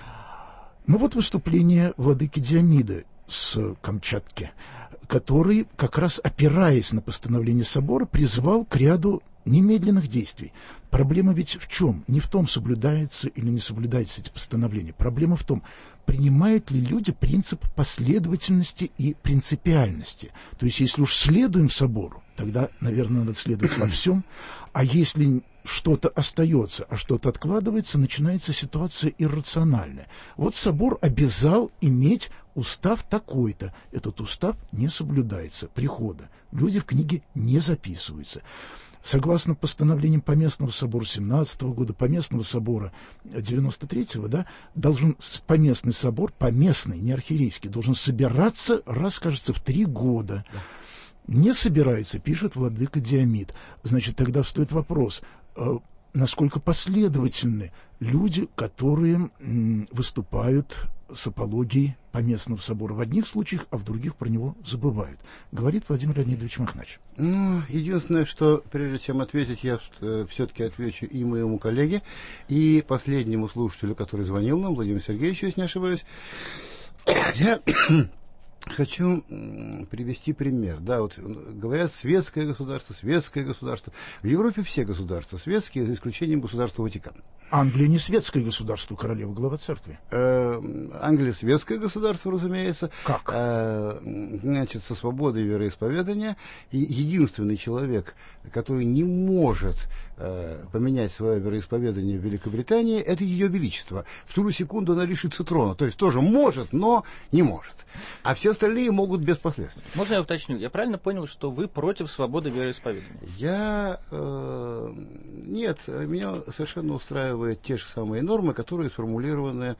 Но вот выступление владыки Дионида с Камчатки, который, как раз опираясь на постановление собора, призвал к ряду немедленных действий. Проблема ведь в чем? Не в том, соблюдается или не соблюдается эти постановления. Проблема в том, принимают ли люди принцип последовательности и принципиальности. То есть, если уж следуем собору, тогда, наверное, надо следовать во всем, а если что-то остается, а что-то откладывается, начинается ситуация иррациональная. Вот собор обязал иметь устав такой-то. Этот устав не соблюдается. Прихода. Люди в книге не записываются. Согласно постановлениям Поместного собора 17 года, Поместного собора 93-го, да, должен Поместный собор, поместный, не архиерейский, должен собираться раз, кажется, в 3 года. Не собирается, пишет владыка Диомид. Значит, тогда встает вопрос, насколько последовательны люди, которые выступают с апологией Поместного собора в одних случаях, а в других про него забывают. Говорит Владимир Леонидович Махнач. Ну, единственное, что прежде чем ответить, я все-таки отвечу и моему коллеге, и последнему слушателю, который звонил нам, Владимиру Сергеевичу, если не ошибаюсь. Я хочу привести пример. Да, вот говорят, светское государство. В Европе все государства светские, за исключением государства Ватикан. Англия не светское государство, королева, глава церкви. Англия светское государство, разумеется. Как? Значит, со свободой вероисповедания. И единственный человек, который не может поменять свое вероисповедание в Великобритании, это Ее Величество. В ту же секунду она лишится трона. То есть тоже может, но не может. А все остальные могут без последствий. Можно я уточню? Я правильно понял, что вы против свободы вероисповедания? Нет, меня совершенно устраивает те же самые нормы, которые сформулированы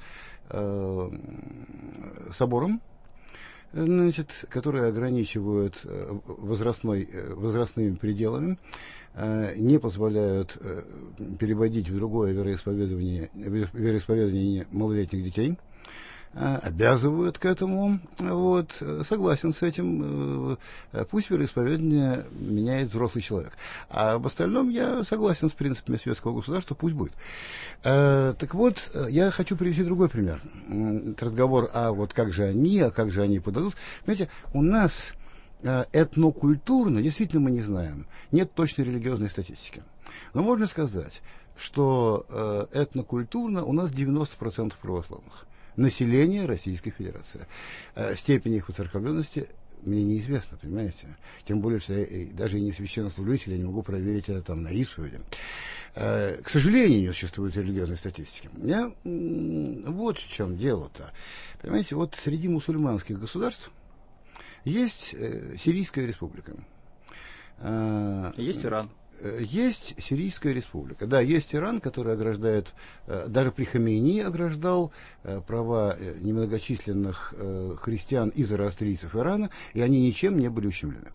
собором, значит, которые ограничивают возрастными пределами, не позволяют переводить в другое вероисповедание малолетних детей, обязывают к этому. Вот, согласен с этим. Пусть вероисповедание меняет взрослый человек. А об остальном я согласен с принципами светского государства, пусть будет. Так вот, я хочу привести другой пример. Разговор, вот как же они подадут. Понимаете, у нас этнокультурно, действительно мы не знаем, нет точной религиозной статистики. Но можно сказать, что этнокультурно у нас 90% православных. Население Российской Федерации. Степень их воцерковленности мне неизвестна, понимаете? Тем более, что я даже и не священнослужитель, я не могу проверить это там на исповеди. К сожалению, не существует религиозной статистики. Вот в чем дело-то. Понимаете, вот среди мусульманских государств есть Сирийская республика. Есть Иран. Есть Сирийская республика. Да, есть Иран, который ограждает, даже при Хамейни ограждал права немногочисленных христиан и зороастрийцев Ирана, и они ничем не были ущемлены.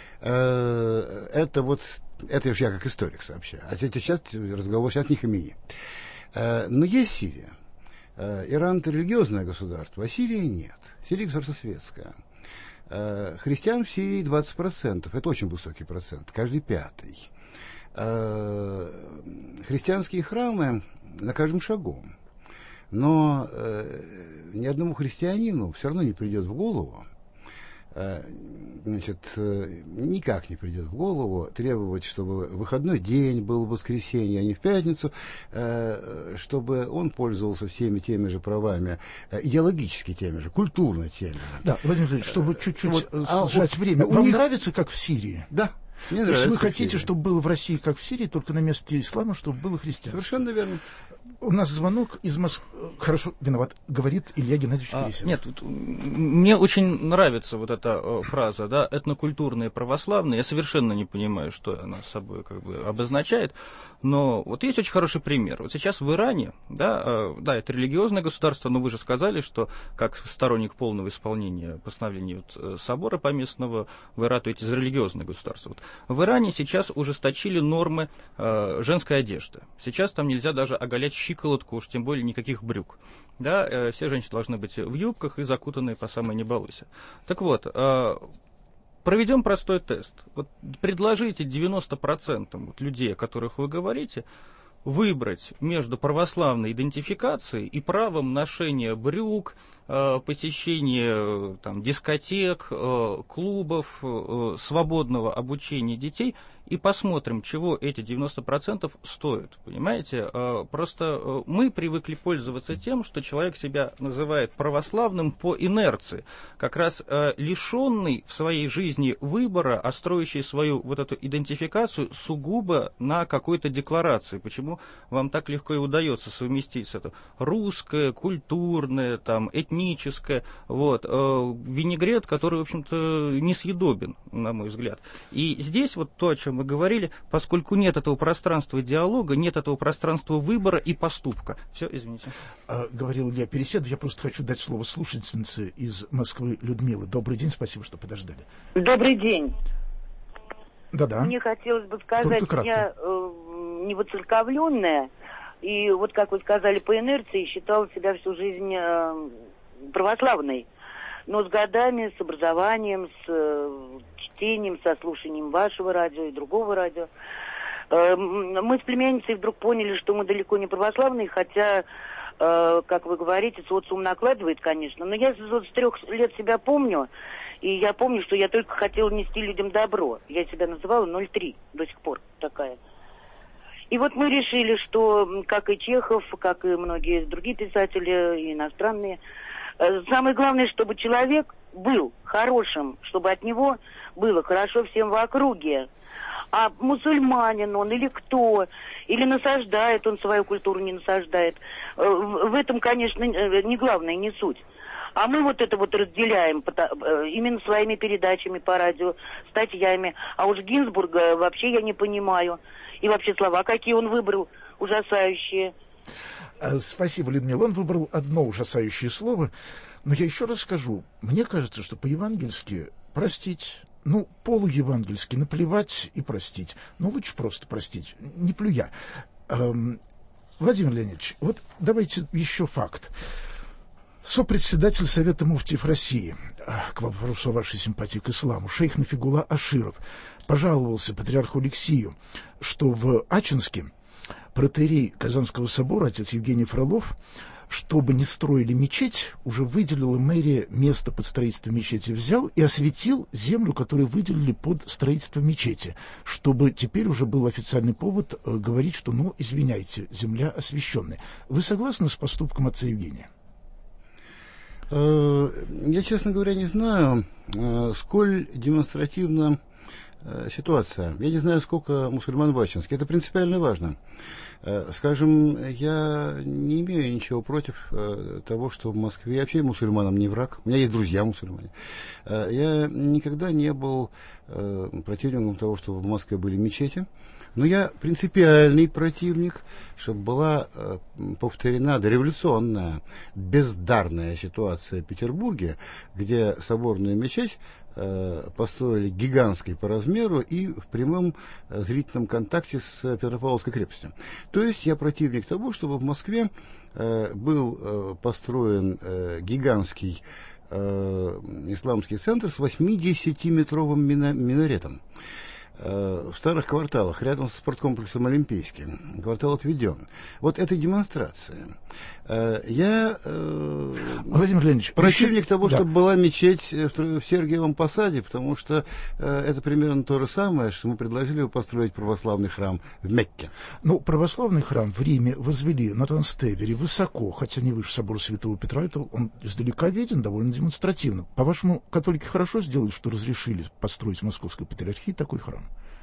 Это уж я как историк сообщаю. А сейчас разговор не Хамейни. Но есть Сирия. Иран — это религиозное государство, а Сирия нет. Сирия — государство светское. Христиан в Сирии 20%. Это очень высокий процент, каждый 5-й. Христианские храмы на каждом шагу. Но ни одному христианину все равно не придет в голову, никак не придет в голову требовать, чтобы выходной день был в воскресенье, а не в пятницу, чтобы он пользовался всеми теми же правами, идеологически теми же, культурно теми же. Да, Владимир Владимирович, чтобы чуть-чуть сжать время. Вам нравится, как в Сирии? Да. То есть вы хотите, чтобы было в России, как в Сирии, только на месте ислама, чтобы было христианство? Совершенно верно. У нас звонок из Москвы. Хорошо, виноват, говорит Илья Геннадьевич Пересилов. Нет, мне очень нравится вот эта фраза, да, этнокультурные православные. Я совершенно не понимаю, что она собой как бы обозначает, но вот есть очень хороший пример. Вот сейчас в Иране, да, это религиозное государство, но вы же сказали, что как сторонник полного исполнения постановлений собора поместного в Ирату, это религиозное государство. Вот в Иране сейчас ужесточили нормы женской одежды. Сейчас там нельзя даже оголять щиколотку, уж тем более никаких брюк. Да, все женщины должны быть в юбках и закутанные по самой не балуйся. Так вот, проведем простой тест. Вот предложите 90% людей, о которых вы говорите, выбрать между православной идентификацией и правом ношения брюк, посещения там, дискотек, клубов, свободного обучения детей, и посмотрим, чего эти 90% стоят. Понимаете? Просто мы привыкли пользоваться тем, что человек себя называет православным по инерции, как раз лишенный в своей жизни выбора, а строящий свою вот эту идентификацию сугубо на какой-то декларации. Почему вам так легко и удается совместить это русское, культурное, там, этническое, вот, винегрет, который, в общем-то, несъедобен, на мой взгляд. И здесь вот то, о чем мы говорили, поскольку нет этого пространства диалога, нет этого пространства выбора и поступка. Все, извините. Говорил Илья Переседов, я просто хочу дать слово слушательнице из Москвы Людмилы. Добрый день, спасибо, что подождали. Добрый день. Да-да. Мне хотелось бы сказать, я не воцерковленная, и вот, как вы сказали, по инерции считала себя всю жизнь православной. Но с годами, с образованием, с чтением, со слушанием вашего радио и другого радио, мы с племянницей вдруг поняли, что мы далеко не православные, хотя, как вы говорите, социум накладывает, конечно. Но я с 3 лет себя помню, и я помню, что я только хотела нести людям добро. Я себя называла 03 до сих пор такая. И вот мы решили, что, как и Чехов, как и многие другие писатели, и иностранные, самое главное, чтобы человек был хорошим, чтобы от него было хорошо всем в округе. А мусульманин он или кто, или насаждает он свою культуру, не насаждает. В этом, конечно, не главное, не суть. А мы вот это вот разделяем именно своими передачами по радио, статьями. А уж Гинзбурга вообще я не понимаю. И вообще слова, какие он выбрал, ужасающие. Спасибо, Людмила. Он выбрал одно ужасающее слово. Но я еще раз скажу. Мне кажется, что по-евангельски простить, полуевангельски наплевать и простить. Лучше просто простить, не плюя. Владимир Леонидович, вот давайте еще факт. Сопредседатель Совета муфтиев России, к вопросу о вашей симпатии к исламу, шейх Нафигулла Аширов, пожаловался патриарху Алексию, что в Ачинске протоиерей Казанского собора, отец Евгений Фролов, чтобы не строили мечеть, уже выделила мэрия место под строительство мечети, взял и осветил землю, которую выделили под строительство мечети, чтобы теперь уже был официальный повод говорить, что, извиняйте, земля освященная. Вы согласны с поступком отца Евгения? Я, честно говоря, не знаю, сколь демонстративна ситуация. Я не знаю, сколько мусульман в Ачинске. Это принципиально важно. Скажем, я не имею ничего против того, что в Москве, я вообще мусульманам не враг. У меня есть друзья мусульмане. Я никогда не был противником того, чтобы в Москве были мечети. Но я принципиальный противник, чтобы была повторена дореволюционная, бездарная ситуация в Петербурге, где соборную мечеть построили гигантской по размеру и в прямом зрительном контакте с Петропавловской крепостью. То есть я противник того, чтобы в Москве был построен гигантский исламский центр с 80-метровым минаретом. в старых кварталах, рядом со спорткомплексом Олимпийским. Квартал отведен. Вот это демонстрация. Я Владимир Леонидович, противник того, чтобы была мечеть в Сергиевом Посаде, потому что это примерно то же самое, что мы предложили построить православный храм в Мекке. Ну, православный храм в Риме возвели на Транстевере высоко, хотя не выше собора Святого Петра, это он издалека виден довольно демонстративно. По-вашему, католики хорошо сделали, что разрешили построить в Московской Патриархии такой храм?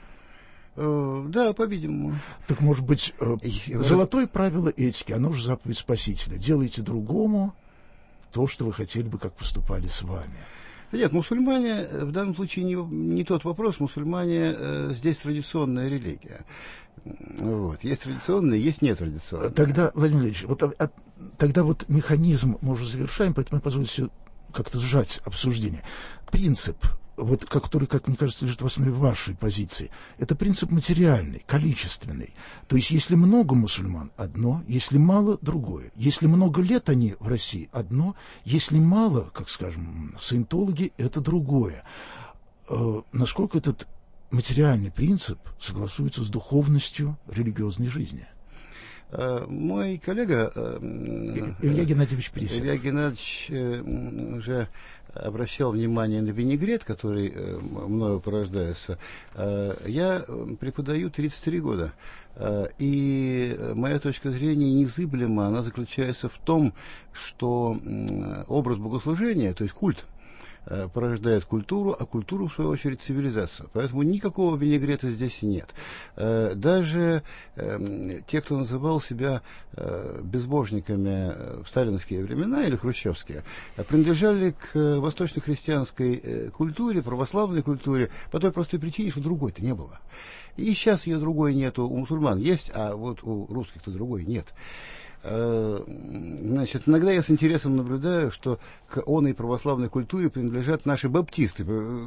Да, по-видимому. Так, может быть, золотое правило этики, оно же заповедь Спасителя. Делайте другому то, что вы хотели бы, как поступали с вами. Нет, мусульмане, в данном случае не тот вопрос. Мусульмане здесь традиционная религия. Вот. Есть традиционные, есть нетрадиционные. Тогда, Владимир Ильич, тогда механизм мы уже завершаем, поэтому я позволю себе как-то сжать обсуждение. Принцип, который, как мне кажется, лежит в основе вашей позиции, это принцип материальный, количественный. То есть, если много мусульман – одно, если мало – другое. Если много лет они в России – одно, если мало, как, скажем, саентологи – это другое. Насколько этот материальный принцип согласуется с духовностью религиозной жизни? Мой коллега Илья Геннадьевич Пересед. Илья Геннадьевич уже обращал внимание на винегрет, который мною порождается. Я преподаю 33 года, и моя точка зрения незыблема. Она заключается в том, что образ богослужения, то есть культ, порождает культуру, а культуру, в свою очередь, цивилизацию. Поэтому никакого винегрета здесь нет. Даже те, кто называл себя безбожниками в сталинские времена или хрущевские, принадлежали к восточно-христианской культуре, православной культуре, по той простой причине, что другой-то не было. И сейчас ее другой нету. У мусульман есть, а вот у русских-то другой нет. Значит, иногда я с интересом наблюдаю, что к оной православной культуре принадлежат наши баптисты.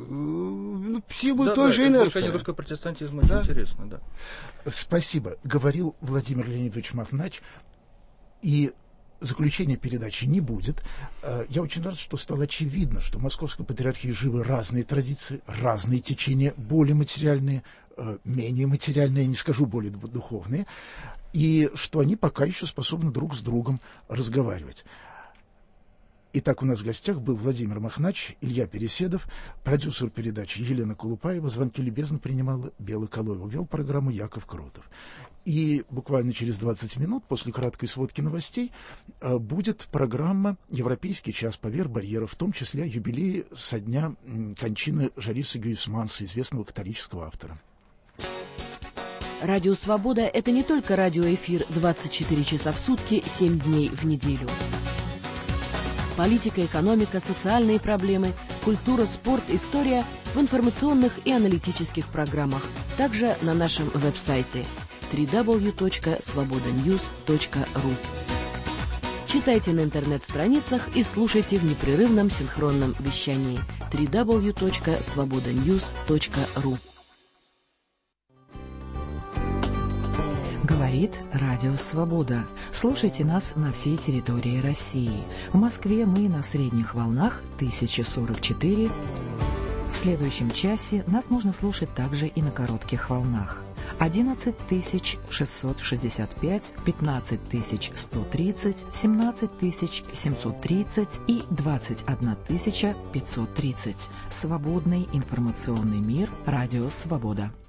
В силу той же инерции. Движение русского протестантизма очень интересно, да. Спасибо. Говорил Владимир Леонидович Махнач. И заключения передачи не будет. Я очень рад, что стало очевидно, что в Московской Патриархии живы разные традиции, разные течения, более материальные, менее материальные, не скажу более духовные, и что они пока еще способны друг с другом разговаривать. Итак, у нас в гостях был Владимир Махнач, Илья Переседов, продюсер передачи Елена Колупаева, звонки любезно принимала Бела Калоева, вел программу Яков Кротов. И буквально через 20 минут после краткой сводки новостей будет программа «Европейский час поверх барьеров», в том числе юбилей со дня кончины Жариса Гюйсманса, известного католического автора. Радио «Свобода» — это не только радиоэфир 24 часа в сутки, 7 дней в неделю. Политика, экономика, социальные проблемы, культура, спорт, история в информационных и аналитических программах. Также на нашем веб-сайте www.svobodanews.ru. Читайте на интернет-страницах и слушайте в непрерывном синхронном вещании www.svobodanews.ru. Говорит Радио Свобода. Слушайте нас на всей территории России. В Москве мы на средних волнах 1044. В следующем часе нас можно слушать также и на коротких волнах. 11665, 15130, 17730 и 21530. Свободный информационный мир. Радио Свобода.